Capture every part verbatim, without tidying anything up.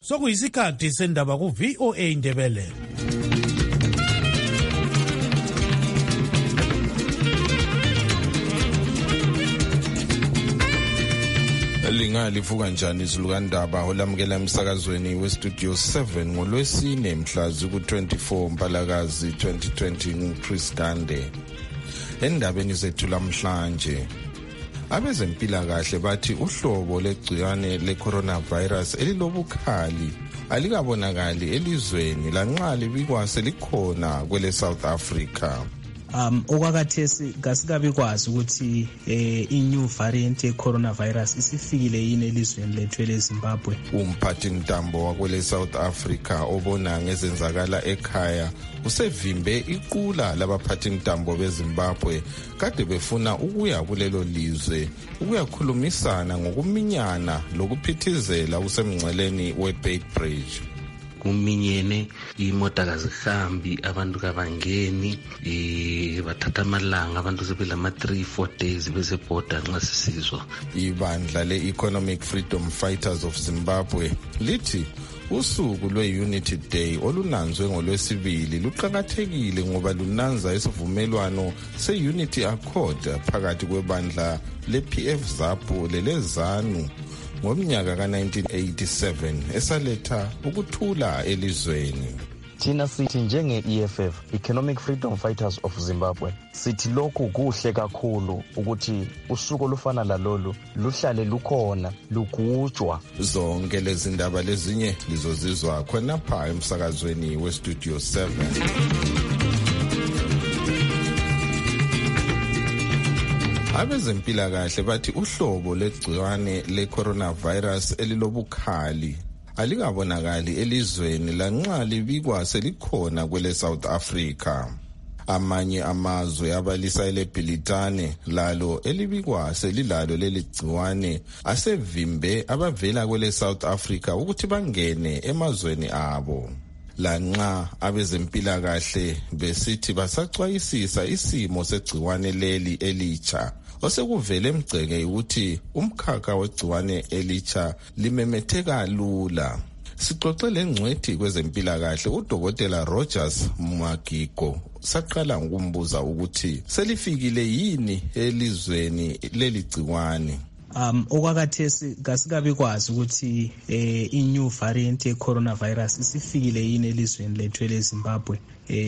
Sokuyisikhathi sendaba ku V O A Ndebele. Lingalivuka njani izilukandaba olamukela emsakazweni we Studio seven ngolwesine mhla ziku twenty-four Mpalakazi twenty twenty Chris Gande. Endabeni zethu lamhlanje, abezempilakahle bathi uhlobo legcikwane le-coronavirus elilobukhali alikabonakali elizweni lanxa libikwase likhona kwele South Africa. Um okwakathesi kasikabi kwazi ukuthi eh i-new variant ye-coronavirus isifikile yini elizweni lethu leZimbabwe. Umphathi ntambo wakwele South Africa obona ngezenzakala ekhaya usevimbe iqula labaphathi ntambo beZimbabwe kade befuna ukuya kulelo lizwe ukuyakhulumisana ngokuminyana lokuphithizela usemngceleni we-Beit Bridge. Kuminyene imota kazihambi abantu kabangeni eh bathatha amalanga abantu sebelama three four days bese border nxa sisizwa. Ibandla le-Economic Freedom Fighters of Zimbabwe lithi usuku lwe-Unity Day olunanzwe ngolwesibili luqakathekile ngoba lunanza isivumelwano se-Unity Accord phakathi kwebandla le-P F ZAPU lelezanu ngomnyaka ka nineteen eighty-seven esaletha ukuthula elizweni. Thina sithi njenge-E F F, Economic Freedom Fighters of Zimbabwe, sithi lokhu kuhle kakhulu ukuthi usuku olufana lalolu luhlale lukhona lugujwa. Zonke lezi ndaba lezinye lizozizwa khonapha emsakazweni we Studio seven. Abezempilakahle bathi uhlobo legcikwane le-coronavirus elilobukhali alikabonakali elizweni lanxa libikwa selikhona kwele South Africa. Amanye amazwe abalisa eleBhilitane lalo elibikwa selilalo leligciwane asevimbe abavela kwele South Africa ukuthi bangene emazweni abo. Lanxa abezempilakahle besithi basaxwayisisa isimo segciwane leli elitsha osekuvele emgceke ukuthi umkhakha wegciwane elitsha limemetheka lula. Sixoxe lengcwethi kwezempilakahle uDokotela Rogers Magigo saqala ngokumbuza ukuthi selifikile yini elizweni leli gciwane. Um okwakathesi kasikabi kwazi ukuthi eh i-new variant ye-coronavirus isifikile yini elizweni lethu leZimbabwe.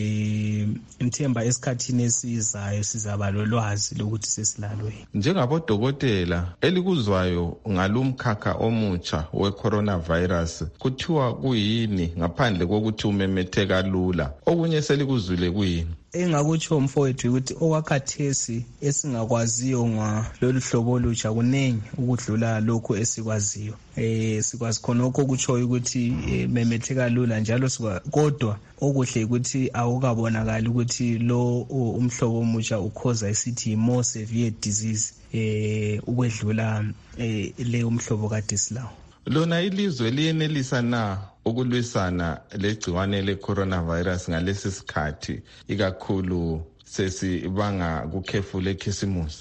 Eh imthemba esikhathini esizayo sizaba lolwazi lokuthi sesilalo. Njengabodokotela elikuzwayo ngalumkhakha omutsha we-coronavirus kuthiwa kuyini ngaphandle kokuthi umemetheka lula, okunye selikuzwile kuyini? Engakutsho mfowethu ukuthi okwakhathesi esingakwaziyo ngalolu hlobo olutsha kunengi ukudlula lokho esikwaziyo. Eh sikwazi khonokho kutsho ukuthi memetheka lula njalo kodwa okuhle ukuthi awukabonakali ukuthi lo umhlobo omutsha ukhoza isithi more severe disease eh ukwedlula eh le umhlobo kade silawo. Lona ilizwe liyenelisa na ukulwisana legciwane le-coronavirus ngalesi sikhathi ikakhulu sesibanga kukhefule ekhisimusi?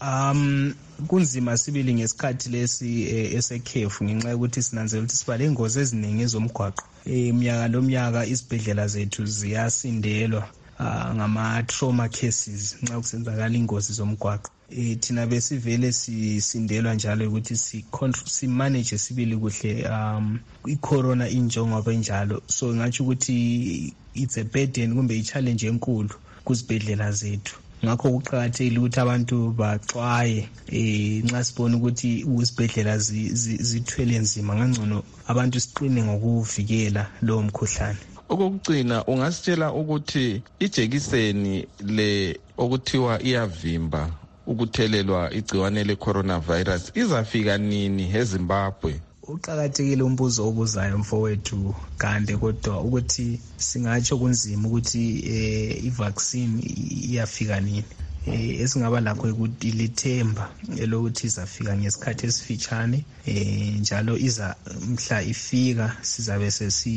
Um kunzima sibili ngesikhathi lesi esekhefu ngenxa yokuthi sinanzela ukuthi siba lengozi eziningi ezomgwaqo. Eminyaka lomnyaka izibhedlela zethu ziyasindelwa ngama trauma cases nxa kusenzakala ingozi zomgwaqo. Eh thina besivele sisindelwa njalo ukuthi si si manage sibili kuhle um i-corona injongo benjalo. So ngathi ukuthi it's a burden kumbe i-challenge enkulu kuzibhedlela zethu. Ngakho kuqhakathekile ukuthi abantu baxwaye eh nxa sibona ukuthi izibhedlela zithwele nzima ngangcono abantu siqine ngokuvikela lo mkhuhlane. Okugcina ungasitshela ukuthi ijekiseni le okuthiwa iyavimba ukuthelelwa igciwane le-coronavirus izafika nini eZimbabwe? Uqhakathekile umbuzo obuzayo mfowethu Gande, kodwa ukuthi singatsho kunzima ukuthi eh i-vaccine iyafika nini. Eh esingaba lakho ukuthi lithemba elokuthi izafika ngesikhathi esifitshane eh njalo iza mhla ifika sizabe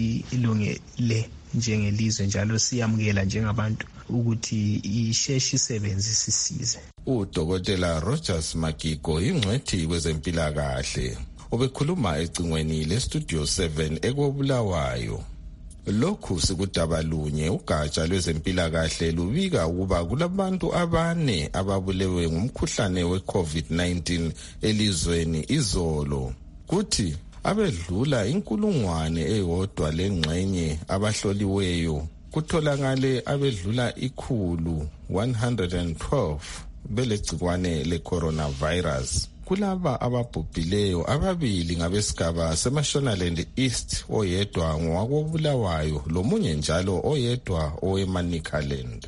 sesilungele njengelizwe njalo siyamukela njengabantu ukuthi isheshe isebenze sisize. uDokotela Rogers Magigo ingcwethi kwezempilakahle. ubekhuluma ecingweni lestudio seven ekobulawayo. Lokhu sikudabalunye ugatsha lwezempilakahle lubika ukuba kulabantu abane ababulewe ngumkhuhlane we-COVID nineteen elizweni izolo. Kuthi abedlula inkulungwane eyodwa lengxenye abahloliweyo kutholakale abedlula ikhulu one hundred twelve belegcikwane le-coronavirus. Kulaba ababhubhileyo ababili ngabesigaba seMashonaland East oyedwa ngowakobulawayo lomunye njalo oyedwa owemanicaland.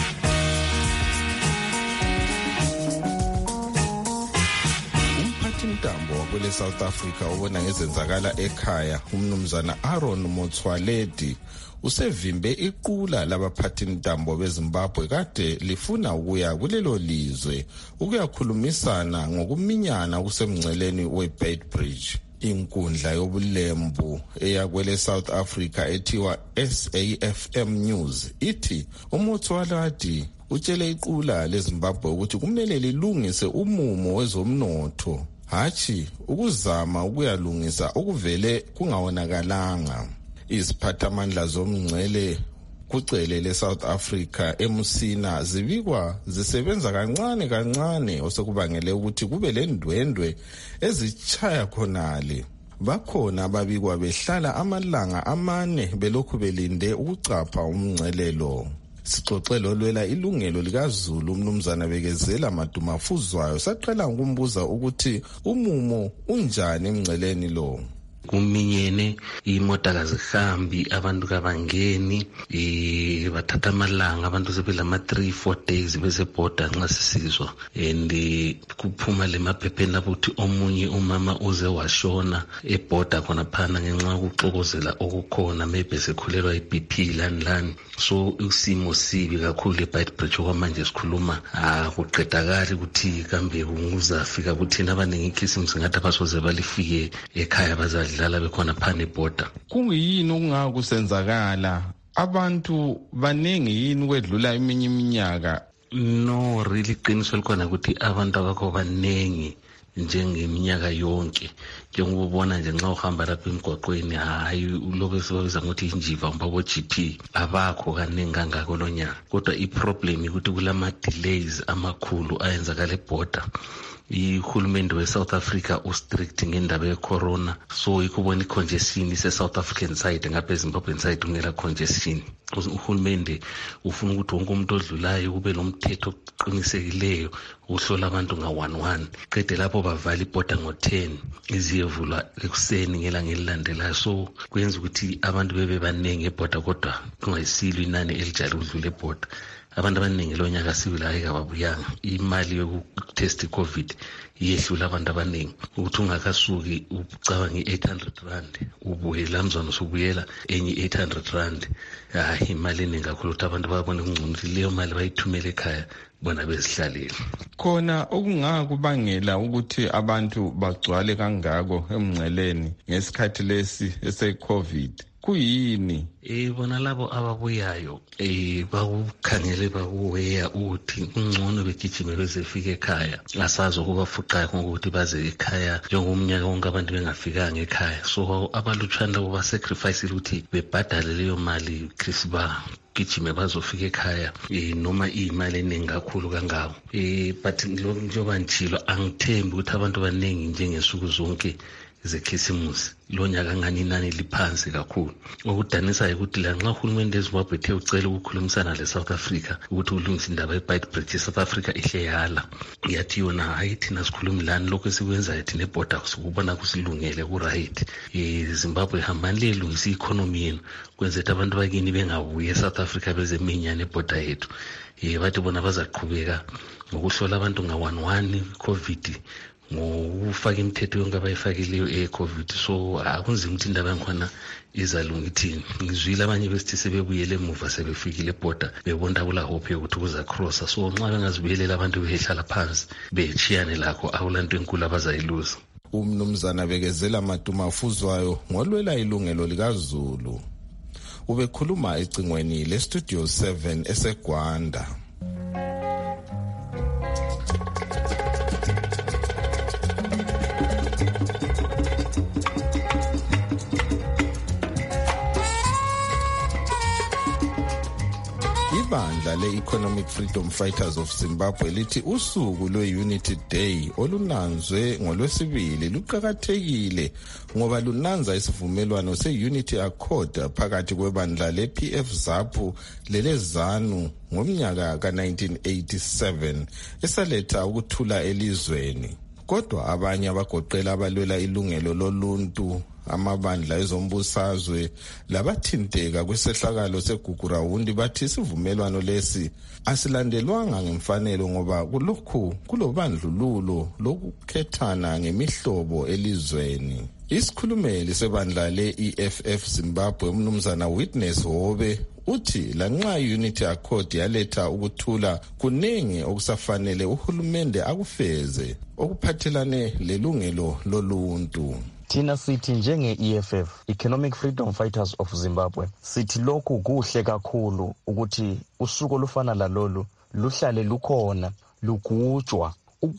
Umphathintambo wakwele South Africa ubona ngezenzakala ekhaya umnumzana Aaron Motsoaledi usevimbe iqula labaphathintambo beZimbabwe kade lifuna ukuya kulelo lizwe ukuyakhulumisana ngokuminyana kusemngceleni weBeitbridge. Inkundla yobulembu eyakwele South Africa ethiwa S A F M News ithi uMotsoaledi utshele iqula leZimbabwe ukuthi kumele lilungise umumo wezomnotho, hathi ukuzama ukuyalungisa okuvele kungawonakalanga. Iziphathamandla zomngcele kucele leSouth Africa eMusina zibikwa zisebenza kancane kancane osekubangele ukuthi kube lendwendwe ezichaya khonale. Bakhona ababikwa behlala amalanga amane belokhu belinde ukucapha umngcelelo. Sixoxelo lwela ilungelo likaZulu umnumzana Bekezela Madumafuzwayo saqala ukumbuza ukuthi umumo unjani emngceleni lo. Kuminyene imota kazihambi abantu kabangeni eh bathatha amalanga abantu sebela ma three four days bese border nxa sisizwa and kuphuma le maphepheni ukuthi omunye umama uze washona eborder khona phana ngenxa ukuxokozela okukhona maybe sekhulelwa iB P lani lani. So usimo sibi kakhulu eBeitbridge okwamanje sikhuluma akuqedakali ukuthi kambe kunguzafika kuthina abaningi ikhisimsi ngathi abasoze balifike ekhaya bazadlala bekhona phane border. Kungiyini okungakusenzakala? Abantu baningi yini kwedlula iminye iminyaka? No, really qiniso likhona ukuthi abantu abakho baningi njengeminyaka yonke. Njengobona nje nxa uhamba lapha emgwaqweni hayi ulobe sibabiza ngokuthi injiva umbabo G P abakho kaningi kangako lonyaka. Kodwa iproblem ukuthi kulama delays amakhulu ayenzakala eborder. Ihulumende we-South Africa ustrict ngendaba ye-corona, so ikubona i-congestion ise-South African side ngapha eZimbabwean side ungela congestion. Uhulumende ufuna ukuthi wonke umuntu odlulayo kube lomthetho oqinisekileyo uhlola abantu nga one one. Qede lapho bavala iborder ngo ten iziyevulwa ekuseni ngelanga elilandelayo, so kwenza ukuthi abantu bebe baningi eborder kodwa kungayisilwe inani elijale ukudlula eborder. Abantu abaningi lonyaka sibila ayikababuyanga. Imali yokutest iCovid yehlula abantu abaningi ukuthi ungakasuki ucabanga i-eight hundred rand ubuye lamzwana usubuyela enye eight hundred rand. Hayi imali eningi kakhulu ukuthi abantu babone kungcono ukuthi leyo mali bayithumele ekhaya bona bezihlalele. Khona okungakubangela ukuthi abantu bagcwale kangako emngceleni ngesikhathi lesi ese-Covid kuyini? Eh bona labo ababuyayo eh bakukhangele bakuweya uthi ungcono begijime bezefika ekhaya. Asazi ukuba fuqa ngokuthi baze ekhaya njengomnyaka wonke abantu bengafikanga ekhaya. So abalutshwana labo ba sacrifice ukuthi bebhadale leyo mali Christmas gijime bazofika ekhaya eh noma imali eningi kakhulu kangako. Eh but njengoba njilo angithembi ukuthi abantu baningi njengesuku zonke zekhisimusi lonyaka ngani inani liphansi kakhulu. Okudanisa ukuthi la nxa uhulumende eZimbabwe ethe ucela ukukhulumisana leSouth Africa ukuthi ulungise indaba yeBeitbridge, South Africa ihle yala yathi yona hayi thina sikhulumi lani lokho esikwenza thina eborder sikubona kusilungele ku right. eh Zimbabwe hambani lelungisa economy yenu kwenza ukuthi abantu bakini bengabuye eSouth Africa bezeminyane eborder yethu. eh bathi bona bazaqhubeka ngokuhlola abantu nga one one Covid ngokufaka imithetho yonke abayifakileyo e-Covid. So akunzima ukuthi indaba yakhona izalunga ithini. Ngizwile abanye besithi sebebuyele emuva sebefikile eborder bebonda kula hope yokuthi kuza crosser. So nxa bengazibuyelela abantu behlala phansi bechiyane lakho awulanto enkulu abazayiluza. Umnumzana Bekezela Madumafuzwayo ngolwela ilungelo likaZulu ubekhuluma ecingweni lestudio seven eseGwanda. ibandla le-Economic Freedom Fighters of Zimbabwe lithi usuku lwe-Unity Day olunanzwe ngolwesibili luqakathekile ngoba lunanza isivumelwano se-Unity Accord phakathi kwebandla le-P F ZAPU lele-ZANU ngomnyaka ka nineteen eighty-seven esaletha ukuthula elizweni. Kodwa abanye abagoqela abalwela ilungelo loluntu, amabandla ezombusazwe labathinteka kwesehlakalo segugurawundi bathi isivumelwano lesi asilandelwanga ngemfanelo ngoba kulokhu kulobandlululo lokukhethana ngemihlobo elizweni. Isikhulumeli sebandla le-E F F Zimbabwe umnumzana Witness Hobe uthi lanxa Unity Accord yaletha ukuthula kuningi okusafanele uhulumende akufeze okuphathelane lelungelo loluntu. Thina sithi njenge-E F F, Economic Freedom Fighters of Zimbabwe, sithi lokhu kuhle kakhulu ukuthi usuku olufana lalolu luhlale lukhona, lugujwa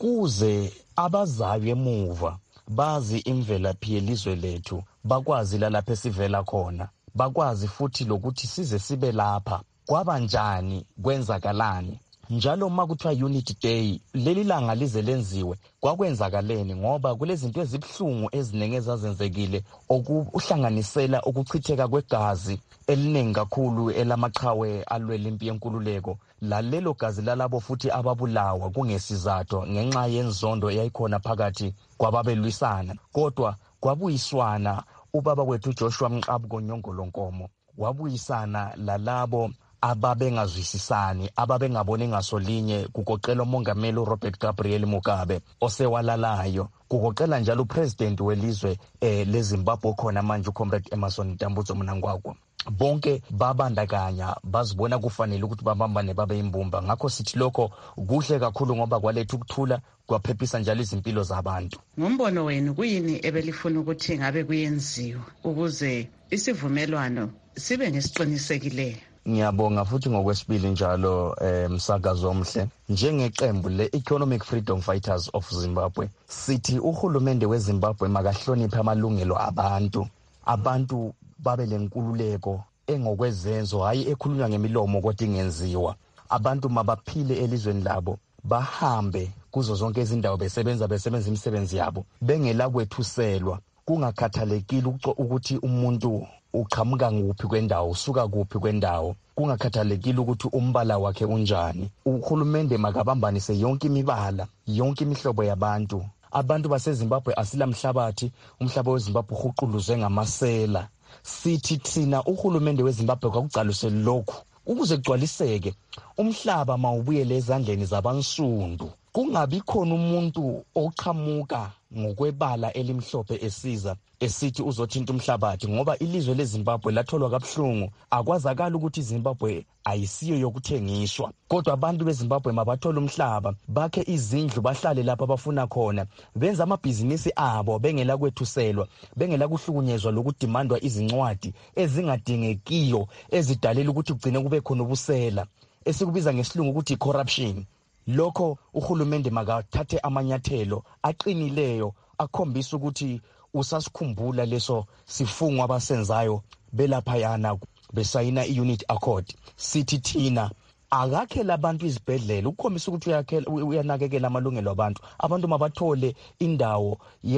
ukuze abazayo emuva bazi imvelaphi yelizwe lethu, bakwazi lalapha esivela khona, bakwazi futhi lokuthi size sibe lapha kwabanjani, kwenzakalani. Njalo uma kuthiwa Unity Day, leli langa lize lenziwe kwakwenzakaleni ngoba kulezinto ezibhlungu ezinenge ezazenzekile okuhlanganisela ukuchitheka kwegazi eliningi kakhulu elamaqhawe alwela impi yenkululeko. Lalelo gazi lalabo futhi ababulawa kungesizathu ngenxa yenzondo eyayikhona phakathi kwababelwisana, kodwa kwabuyiswana ubaba wethu Joshua Mqabuko Nyongolonkomo wabuyisana lalabo ababengazwisisani, ababengaboni ngasolinye, kugoqela umongameli uRobert Gabriel Mugabe osewalalayo, kugoqela njalo upresident welizwe eh, leZimbabwe khona manje uComrade Emmerson Dambudzo Mnangagwa. Bonke babandakanya bazibona kufanele ukuthi babambane babe imbumba. Ngakho sithi lokho kuhle kakhulu ngoba kwaletha ukuthula, kwaphephisa njalo izimpilo zabantu. Ngombono wenu kuyini ebelifuna ukuthi ngabe kuyenziwe ukuze isivumelwano sibe nesiqinisekileyo? Ngiyabonga futhi ngokwesibili njalo eh, msakazo omhle. Njengeqembu le-Economic Freedom Fighters of Zimbabwe, sithi uhulumende weZimbabwe makahloniphe amalungelo abantu. Abantu babe lenkululeko engokwezenzo, hayi ekhulunywa ngemilomo kodwa ingenziwa. Abantu mabaphile elizweni labo, bahambe kuzo zonke izindawo besebenza besebenza imisebenzi yabo bengela kwethuselwa, kungakhathalekile ukuthi umuntu uqhamuka nguphi kwendawo, usuka kuphi kwendawo, kungakhathalekile ukuthi umbala wakhe unjani. Uhulumende makabambanise yonke imibala, yonke imihlobo yabantu. Abantu baseZimbabwe asilamhlabathi, umhlaba weZimbabwe uhuquluzwe ngamasela. Sithi thina uhulumende weZimbabwe kwakucaluse lokhu ukuze kugcwaliseke umhlaba mawubuyele ezandleni zabansundu, kungabi khona umuntu oqhamuka ngokwebala elimhlophe esiza esithi uzothinta umhlabathi, ngoba ilizwe leZimbabwe latholwa kabuhlungu. Akwazakala ukuthi iZimbabwe ayisiyo yokuthengiswa, kodwa abantu beZimbabwe mabathola umhlaba, bakhe izindlu, bahlale lapha abafuna khona, benza amabhizinisi abo bengela kwethuselwa, bengela kuhlukunyezwa lokudimandwa izincwadi ezingadingekiyo ezidalela ukuthi kugcine kube khona ubusela esikubiza ngesilungu ukuthi corruption. Lokho uhulumende makathathe amanyathelo aqinileyo akhombisa ukuthi usasikhumbula leso sifungo abasenzayo belapha yana besayina i-Unity Accord. Sithi thina akakhela abantu izibhedlela ukukhombisa ukuthi uyakhela uyanakekela amalungelo abantu. Abantu mabathole indawo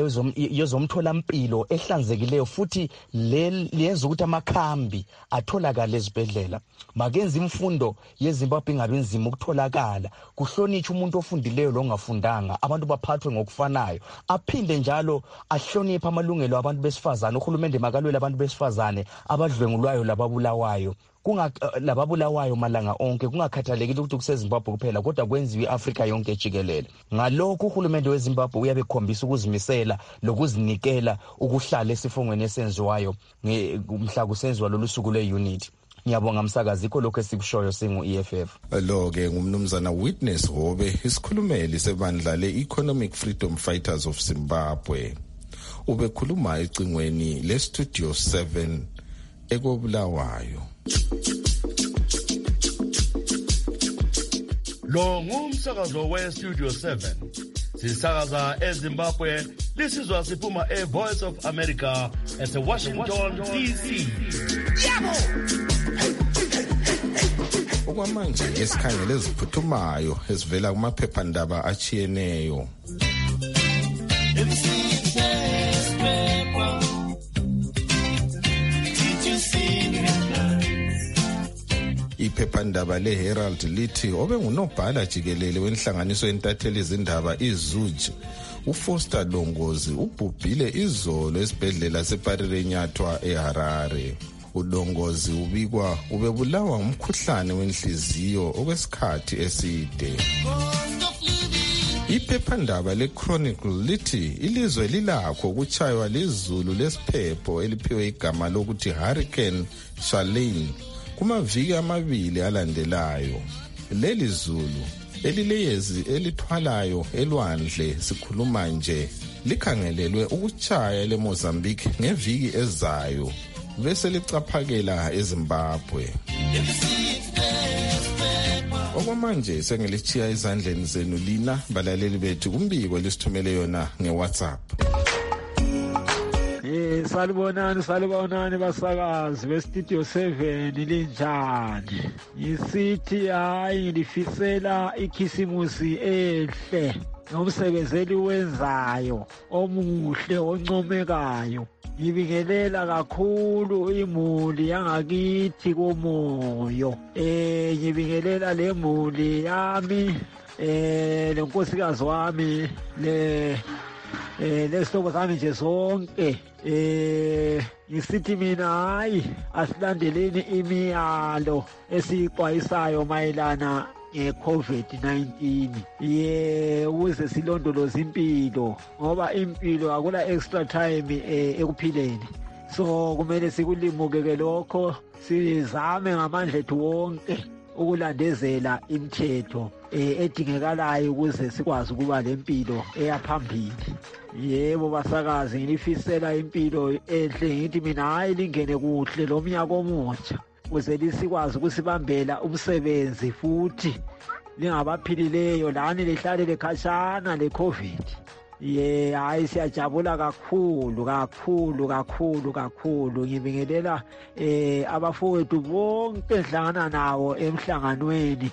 yezomtholampilo ehlanzekileyo futhi lenza ukuthi amakhambi atholakala ezibhedlela. Makenza imfundo yeZimbabwe ingabe nzima ukutholakala, kuhlonitshwe umuntu ofundileyo lo ongafundanga, abantu baphathwe ngokufanayo. Aphinde njalo ahloniphe amalungelo abantu besifazane. Uhulumende makalwele abantu besifazane abadlwengulwayo lababulawayo, kunga lababulawayo malanga onke, kungakhathalekile ukuthi kuseZimbabwe kuphela kodwa kwenziwe iAfrika yonke jikelele. Ngalokho uhulumende weZimbabwe uyabe ekhombisa ukuzimisela lokuzinikela ukuhlala esifungweni esenziwayo mhla kusenziwa lolu suku lwe-Unity. Ngiyabonga msakazi, ikho lokho esikushoyo singu-E F F. Lo ke ngumnumzana Witness Hobe, isikhulumeli sebandla le-Economic Freedom Fighters of Zimbabwe. Ubekhuluma ecingweni le-Studio seven ekobulawayo. Lo ngumsakazo we-Studio seven. Sisakaza eZimbabwe, lisizwa siphuma e-Voice of America ese-Washington D C. Yabo! Okwamanje esikhangele eziphuthumayo ezivela kumaphephandaba achiyeneyo. Iphephandaba leHerald lithi obengunobhala jikelele wenhlanganiso yentatheli izindaba iZuj uFoster Dongozi ubhubhile izolo esibhedlela seParirenyatwa eHarare. uDongozi ubikwa ubebulawa umkhuhlane wenhliziyo okwesikhathi eside. Iphephandaba leChronicle lithi ilizwe lilakho ukuchaywa lizulu lesiphepho eliphiwe igama lokuthi Hurricane Charlene kumaviki amabili alandelayo. Leli zulu elileyezi elithwalayo elwandle sikhuluma nje likhangelelwe ukuchaya leMozambique ngeviki ezayo bese licaphakela eZimbabwe. Okwamanje sengilichiya izandleni zenu lina balaleli bethu kumbiko lisithumele yona ngeWhatsApp. Eh salibonani salibonani basakazi bestudio seven linjani. Ngisithi hayi ngilifisela ikhisimusi ehle nomsebenzeli wenzayo omuhle oncomekayo. Ngibingelela kakhulu imuli yangakithi komoyo. Eh ngibingelela le muli yami eh lenkosikazi wami le eh lesihlobo sami nje sonke. Eh ngisithi mina hayi asilandeleni imiyalo esixwayisayo mayelana ngeCovid nineteen ye ukuze silondoloze impilo ngoba impilo akula extra time ekuphileni. So kumele sikulimuke lokho sizame ngamandla ethu wonke ukulandezela imithetho edingekalayo ukuze sikwazi ukuba lempilo eyaphambili. Yebo basakazi ngilifisela impilo enhle ngithi mina hayi lingene kuhle lo mnyaka omutsha ukuze lisikwazi ukusibambela umsebenzi futhi lingabaphilileyo lani lihlale lekhashana leCovid. Ye hayi siyajabula kakhulu kakhulu kakhulu kakhulu. Ngibingelela eh abafowethu bonke hlangana nawo emhlanganweni.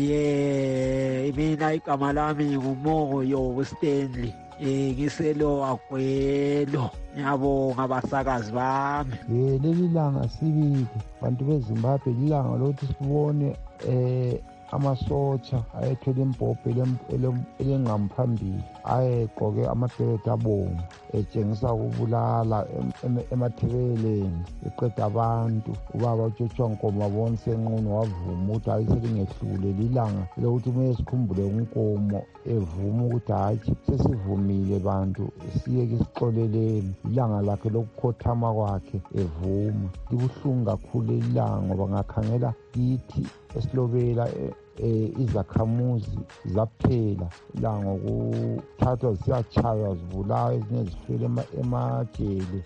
Ye mina igama lami nguMoyo Stanley. Eh ngiselo akwelo. Ngiyabonga abasakazi bami. Eh leli langa sibili bantu beZimbabwe lilanga lokuthi sibone eh amasotsha ayethwele impopho elengqamphambili ayegqoke amaphepha abomvu etshengisa ukubulala emathebeleni eqeda abantu. Ubaba uJoshua Nkomo wabona senqunu wavuma ukuthi ayiselingehlule lilanga lokuthi kumele sikhumbule unkomo evuma ukuthi hayi sesivumile bantu siyeke sixoleleni. Ilanga lakhe lokukhothama kwakhe evuma. Libuhlungu kakhulu ilanga ngoba ngakhangela kithi esilobela eh izakhamuzi zaphela la ngokuthathwa siyachaywa zibulawa ezinye zifele emajele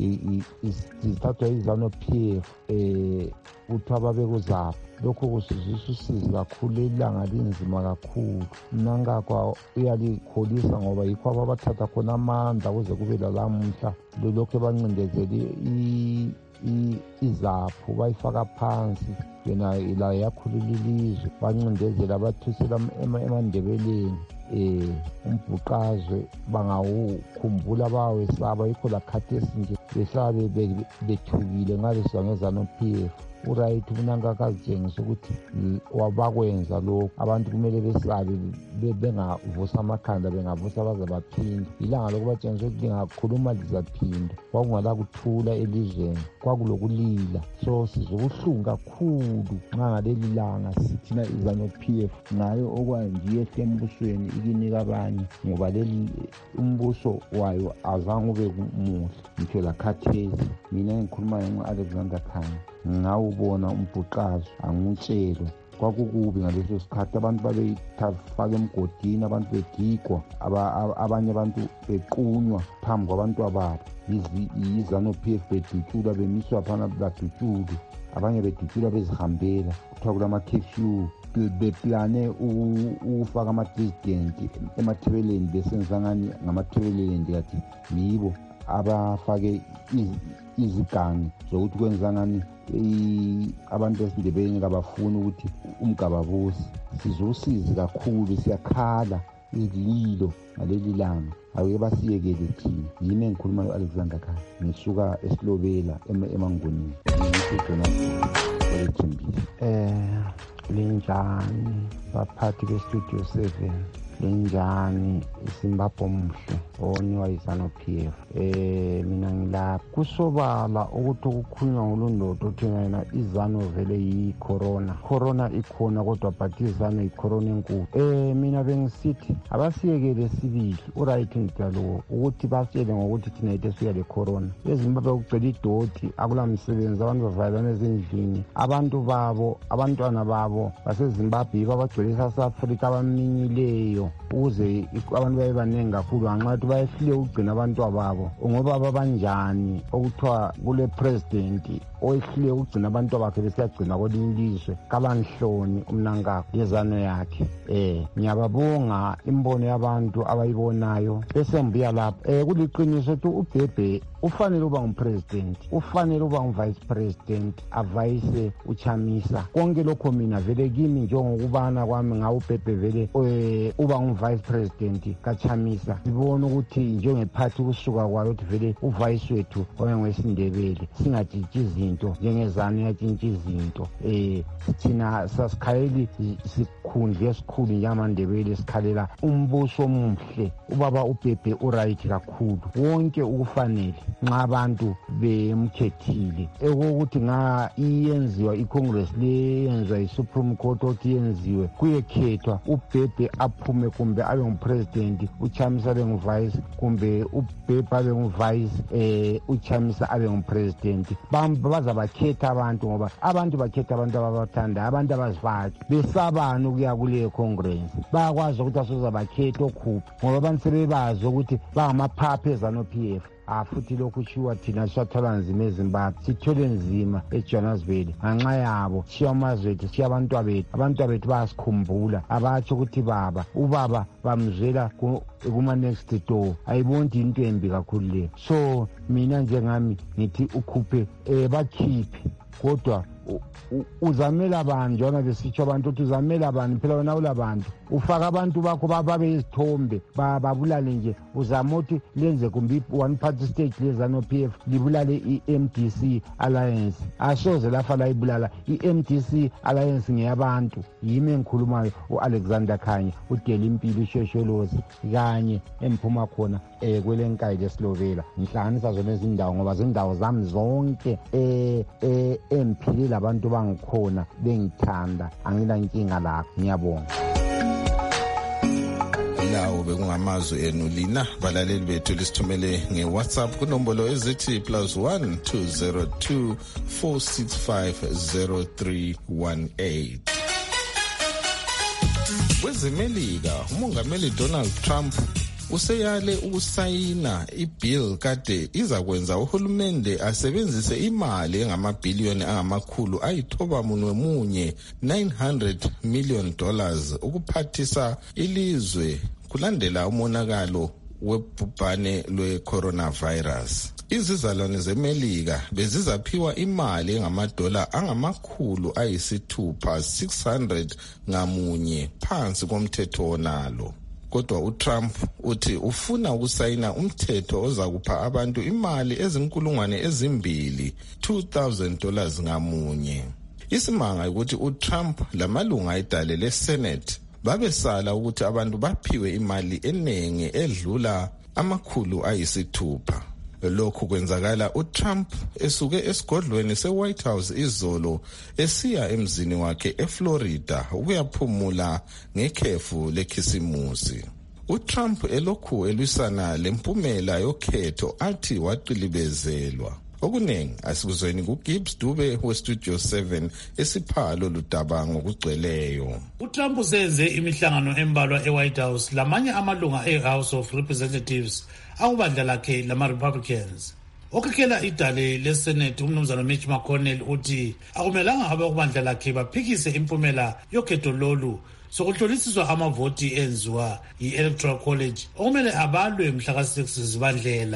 izithathwa izanu-P F eh kuthiwa babekuzapha. Lokho kusizisa usizi kakhulu ilanga linzima kakhulu. Nangakho uyalikholisa ngoba yikho ababathatha khona amandla kuze kube lalamuhla lokho bancindezeli izapho bayifaka phansi yena ila yakhulula ilizwe bancindezela abathusela emandebeleni. Eh umbhuqazwe bangawukhumbula bawesaba yikho lakhathesi nje besabe bethukile ngaleso ngezanu-P F. Uright unangakazitshengisa ukuthi wabakwenza lokho abantu kumele besabe bengavusa amakhanda bengavusa baze baphinde. Ilanga lokubatshengisa ukuthi lingakhuluma lizaphinda. Kwakungala kuthula elizweni kwakulokulila. So sizobuhlungu kakhulu nxa ngaleli langa sithina izanu-P F ngayo okwanjiye ehle embusweni ikinika abanye ngoba leli umbuso wayo azange ube muhle ngitsho lakhathesi. Mina ngikhuluma ngu-Alexander Khanya ngawubona umbhuqazwe angutshelo kwakukubi ngaleso sikhathi. Abantu babefaka emgodini abantu begigwa abanye abantu bequnywa phambi kwabantu ababo izanu-P F bedutshulwa bemiswa phana badutshulwe abanye bedutshulwa bezihambela kuthiwa kulama-curfew beplane ukufaka ama-president emathebeleni besenza ngani ngamathebeleni ngathi yibo abafake izigani zokuthi kwenza ngani abantu besindebeni kabafuni ukuthi umgababusi sizosizi kakhulu siyakhala izililo ngaleli langa awuke basiyekele thina yimi engikhuluma no-Alexander Khaya ngisuka eSilobela eMangonini ngithembile eh linjani baphathi bestudio seven linjani iSimbabwe Omhle oniwa yiZanu-P F eh mina ngilapha kusobala ukuthi ukukhulunywa ngolundodo uthi yena izanu vele yi-corona corona ikhona kodwa but izanu yi-corona enkulu eh mina bengisithi abasiyekele sibili uright ngidalo ukuthi basitshele ngokuthi thina yethu siya le-corona eZimbabwe kugcwele idoti akulamsebenzi abantu bavalelana ezindlini abantu babo abantwana babo baseZimbabwe babagcwele eSouth Africa abaminyileyo ukuze abantu baye baningi kakhulu ngenxa yokuthi bayehlule ukugcina abantu ababo ngoba babanjani okuthiwa kule president oyehlule ukugcina abantu bakhe besiyagcina kwelinye ilizwe kabanhloni umnankakho yezano yakhe eh ngiyababonga imbono yabantu abayibonayo bese ngibuya lapha eh kuliqiniso ukuthi uBhebhe ufanele uba ngumpresident ufanele uba ngumvice president avayise uChamisa konke lokho mina vele kimi njengokubana kwami ngawo uBhebhe vele uba ngumvice president kaChamisa sibona ukuthi njengephathi kusuka kwayo ukuthi vele uvice wethu oyengwesindebele singatshitshi izinto njengezanu yatshintshi izinto eh thina sasikhayeli sikhundle esikhulu njengamandebele sikhalela umbuso omuhle ubaba uBhebhe uright kakhulu wonke ukufanele nxa abantu bemkhethile ekokuthi nga iyenziwa iCongress leyenziwa iSupreme Court othi yenziwe kuyekhethwa uBhebhe aphume kumbe abe ngupresident uChamisa abe nguvice kumbe uBhebhe abe nguvice eh uChamisa abe ngupresident bazabakhetha abantu ngoba abantu bakhetha abantu ababathanda abantu abazifaki besabana ukuya kule Congress bayakwazi ukuthi asozabakhetha okhuphi ngoba abantu sebebazi ukuthi bangamaphapha eZanu-P F afuthi lokhu shiwa thina siyathola nzima eZimbabwe sithole nzima eJohannesburg ngenxa yabo siya amazwe ethu siya abantu bethu abantu bethu bayasikhumbula abatsho ukuthi baba ubaba bamzwela kuma next door ayiboni into embi kakhulu le so mina njengami ngithi ukhuphe eh bakhiphi kodwa uzamela abantu njona besitsho abantu ukuthi uzamela abantu phela wena ulabantu ufaka abantu bakho babe izithombe babulale nje uzama ukuthi lenze kumbe one party stage leZanu-P F libulale i-M D C Alliance asoze lafa la ibulala i-M D C Alliance ngeyabantu yimi engikhulumayo uAlexander Khanya udela impilo ishosholozi kanye emphuma khona eh kwelenkayi leSilobela ngihlanganisa zona izindawo ngoba izindawo zami zonke eh eh emphilile abantu bangikhona bengithanda angilankinga lapho ngiyabonga lawo bekungamazwi enu lina balaleli bethu lisithumele ngeWhatsApp kunombolo ezithi plus one two zero two four six five zero three one eight. KwezeMelika umongameli Donald Trump useyale ukusayina ibill kade izakwenza uhulumende asebenzise imali engamabhiliyoni angamakhulu ayithoba munwe munye nine hundred million dollars ukuphathisa ilizwe kulandela umonakalo webhubhane lwe-coronavirus. Izizalwane zeMelika bezizaphiwa imali engamadola angamakhulu ayisithupha six hundred ngamunye phansi komthetho wonalo. Kodwa uTrump uthi ufuna ukusayina umthetho ozakupha abantu imali ezinkulungwane ezimbili two thousand dollars ngamunye. Isimanga ukuthi uTrump lamalunga edale leSenate babesala ukuthi abantu baphiwe imali eningi edlula amakhulu ayisithupha. Lokhu kwenzakala uTrump esuke esigodlweni seWhite House izolo esiya emzini wakhe eFlorida ukuyaphumula ngekhefu lekhisimusi. uTrump elokhu elwisana lempumela yokhetho athi waqilibezelwa. Okuningi asikuzweni kuGibbs Dube weStudio seven esiphalo ludaba ngokugcweleyo. uTrump usenze imihlangano embalwa eWhite House lamanye amalunga eHouse of Representatives akubandla lakhe lama-Republicans. Okhikhela idale leSenate umnumzana Mitch McConnell uthi akumelanga abakubandla lakhe baphikise impumela yokhetho lolu sokuhlolisiswa amavoti enziwa yi-Electoral College okumele abalwe mhla ka six zibandlela.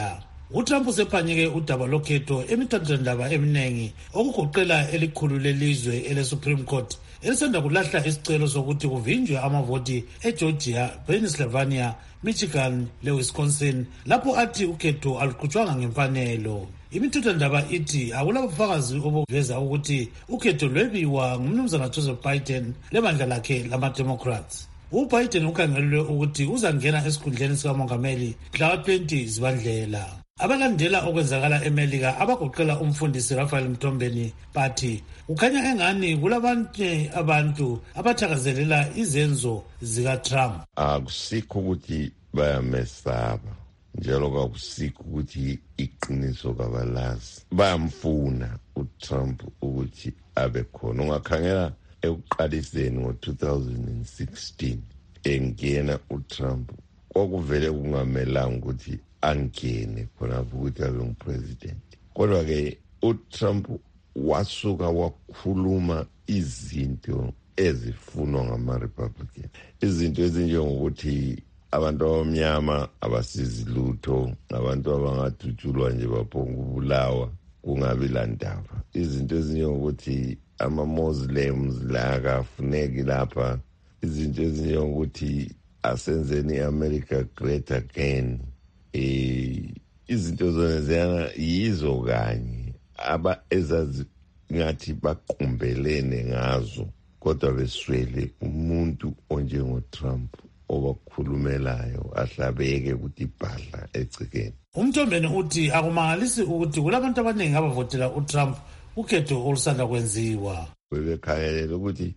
uTrump usephanyeke udaba lokhetho emithathondaba eminingi okugoqela elikhulu lelizwe ele-Supreme Court elisanda kulahla isicelo sokuthi kuvinjwe amavoti eGeorgia, Pennsylvania, Michigan le-Wisconsin lapho athi ukhetho aluqhutshwanga ngemfanelo. Imithethondaba ithi akulabufakazi obuveza ukuthi ukhetho lwebiwa ngumnumzana Joseph Biden lebandla lakhe lama-Democrats. UBiden ukhangelelwe ukuthi uzangena esikhundleni sikamongameli mhla twenty Zibandlela. Abalandela okwenzakala eMelika abagoqela umfundisi Raphael Mtombeni bathi ukhanya engani kulabanye abantu abathakazelela izenzo zikaTrump. Akusikho ukuthi bayamesaba njalo kakusikho ukuthi iqiniso kabalazi. Bayamfuna uTrump ukuthi abe khona. Ungakhangela ekuqaliseni ngo-two thousand sixteen engena uTrump kwakuvele kungamelanga ukuthi angene khonapho ukuthi abe ngupresident. Kodwa-ke uTrump wasuka wakhuluma izinto ezifunwa ngama-Republican, izinto ezinjengokuthi abantu abamnyama abasizi lutho, abantu abangadutshulwa nje baphonga ukubulawa kungabi landaba, izinto ezinjengokuthi ama-Muslims la akafuneki lapha, izinto ezinjengokuthi asenzeni i-America great again. Eh izinto zona ziyana yizo kanye aba ezazi ngathi baqumbelene ngazo, kodwa beswele umuntu onjengoTrump obakhulumelayo ahlabeke ukuthi ibhadla ecikeni. Umthombeni uthi akumangalisi ukuthi kulabantu abaningi abavotela uTrump ukhetho olusanda kwenziwa. Bebekhangelela ukuthi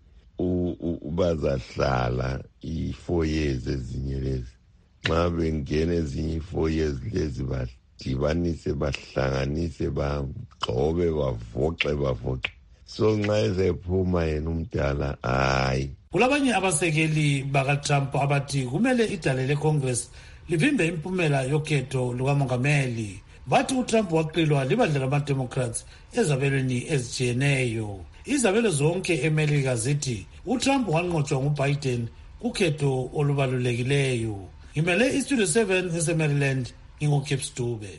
ubazahlala i-four years ezinye lezi. Nxa bengena ezinye i-four years lezi badibanise bahlanganise bagcobe bavoxe bavoxe. So nxa ezephuma yena umdala hayi. Kulabanye abasekeli bakaTrump abathi kumele idale leCongress livimbe impumela yokhetho lukamongameli. Bathi uTrump waqilwa libandla lama-Democrats ezabelweni ezijiyeneyo. Izabelo zonke eMelika zithi uTrump wanqotshwa nguBiden kukhetho olubalulekileyo. Ngimele iStudio seven eseMaryland, ngingoKips Dube.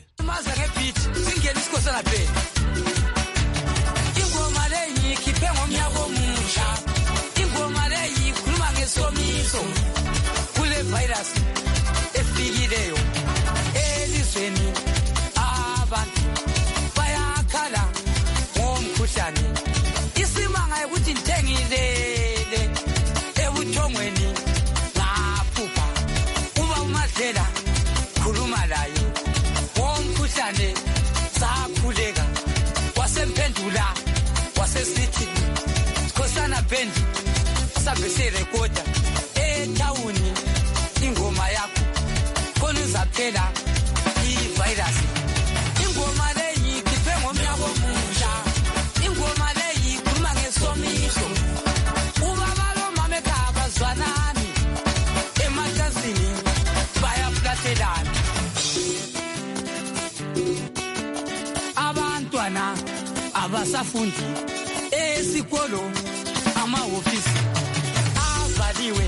Somiso kule virus efikileyo elizweni abantu bayakhala ngomkhuhlane isimanga ukuthi ngithengilele ebuthongweni ngaphupha uba umadlela khuluma laye ngomkhuhlane sakhuleka wasemphendula wasesithi Khosana Bendi sabese rekoda etawuni ingoma yakho khona izaphela i-virus. Ingoma leyi khiphe ngomnyaka omusha, ingoma leyi khuluma ngesomiso, ubaba lomama ekhaya bazwanani ematasini bayaflathelana. Abantwana abasafundi esikolo amahofisi avaliwe,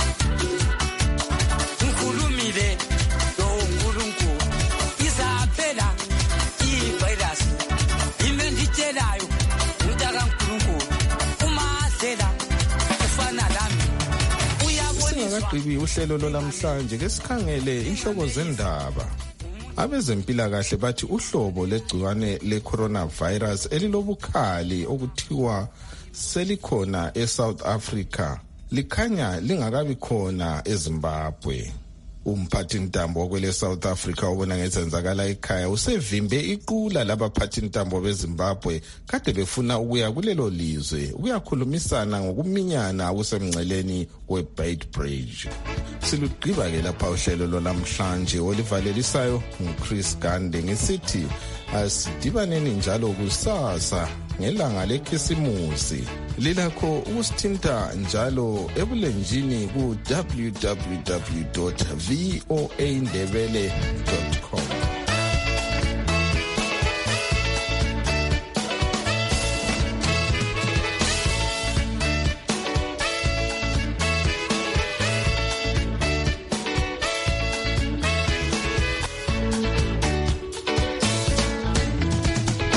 ngikhulumile lo nkulunkulu izaphela i-virus. Yimi nditshelayo umntaka nkulunkulu umadlela ufana lami uyabonisa. Singakagqibi uhlelo lolwamhlanje ke sikhangele inhloko zendaba. Abezempilakahle bathi uhlobo legciwane le-coronavirus elilobukhali okuthiwa selikhona eSouth Africa likhanya lingakabi khona eZimbabwe. Umphathintambo wakwele South Africa ubona ngezenzakala ekhaya usevimbe iqula labaphathintambo beZimbabwe kade befuna ukuya kulelo lizwe ukuyakhulumisana ngokuminyana okusemngceleni weBeitbridge. Silugqiba ke lapha uhlelo lolwamhlanje olivalelisayo nguChris Gande ngesithi asidibaneni njalo kusasa ngelanga lekhisimusi. Lilakho ukusithinta njalo ebulenjini ku w w w dot voa ndebele dot